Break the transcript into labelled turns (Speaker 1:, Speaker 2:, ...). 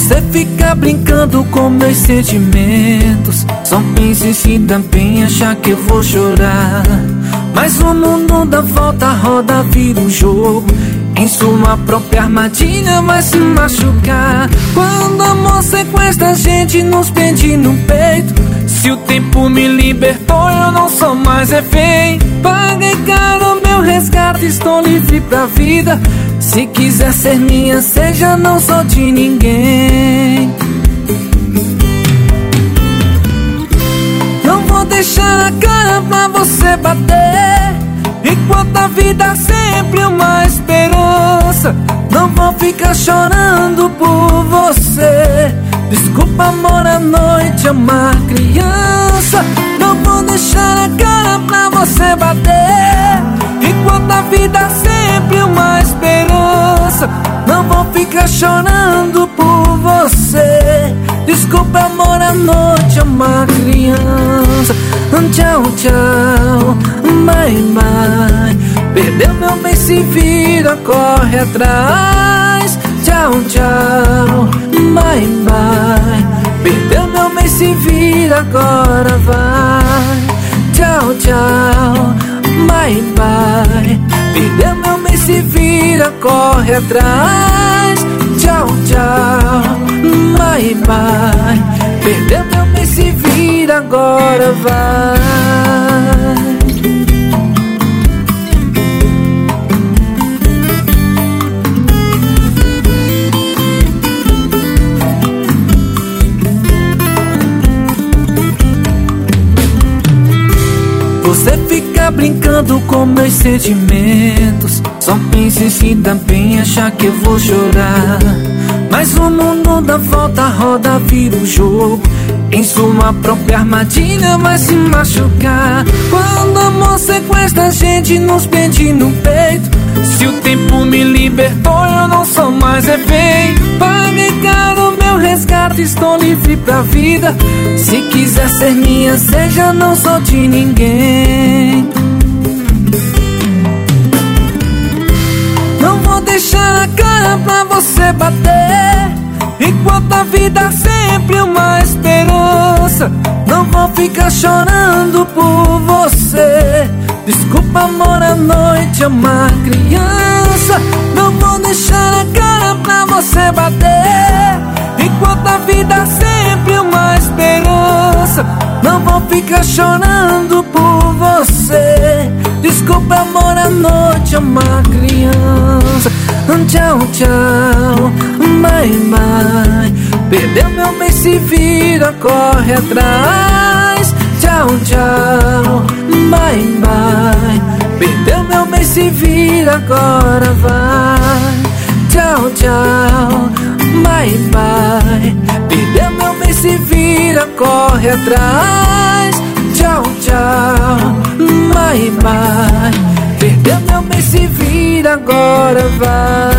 Speaker 1: Você fica brincando com meus sentimentos. Só pensa em se dar bem, achar que eu vou chorar. Mas o mundo dá volta, roda, vira um jogo. Em sua própria armadilha vai se machucar. Quando o amor sequestra a gente, nos prende no peito. Se o tempo me libertou, eu não sou mais refém. Paguei caro meu resgate, estou livre pra vida. Se quiser ser minha, seja, não sou de ninguém. Não vou deixar a cara pra você bater. Enquanto a vida sempre uma esperança, não vou ficar chorando por você. Desculpa, amor, à noite é uma criança. Não vou deixar a cara pra você bater. Enquanto a vida sempre uma esperança, não vou ficar chorando por você. Desculpa, amor, à noite é uma criança. Tchau, tchau, bye, bye. Perdeu meu bem, se vira, corre atrás. Tchau, tchau, bye, bye. Perdeu meu bem, se vira, agora vai. Tchau, tchau, bye, bye. Perdeu meu bem, se vira, corre atrás. Tchau, tchau, bye, bye. Perdeu meu bem, se vira, agora vai. Você fica brincando com meus sentimentos. Só pensa em se dar bem, achar que eu vou chorar. Mas o mundo dá volta, roda, vira um jogo. Em sua própria armadilha vai se machucar. Quando o amor sequestra a gente, nos prende no peito. Se o tempo me libertou, eu não sou mais refém. Paguei caro meu resgate, estou livre pra vida. Se quiser ser minha, seja, não sou de ninguém. Não vou deixar a cara pra você bater. Enquanto a vida sempre uma esperança, não vou ficar chorando por você. Desculpa, amor, à noite é uma criança. Não vou deixar a cara pra você bater. Enquanto a vida sempre uma esperança, não vou ficar chorando por você. Desculpa, amor, à noite é uma criança. Tchau, tchau, bye, bye. Perdeu meu bem, se vira, corre atrás. Tchau, tchau, bye, bye. Perdeu meu bem, se vira, agora vai. Tchau, tchau, bye, bye. Perdeu meu bem, se vira, corre atrás. Tchau, tchau, bye, bye. Perdeu meu bem, se vira, agora vai.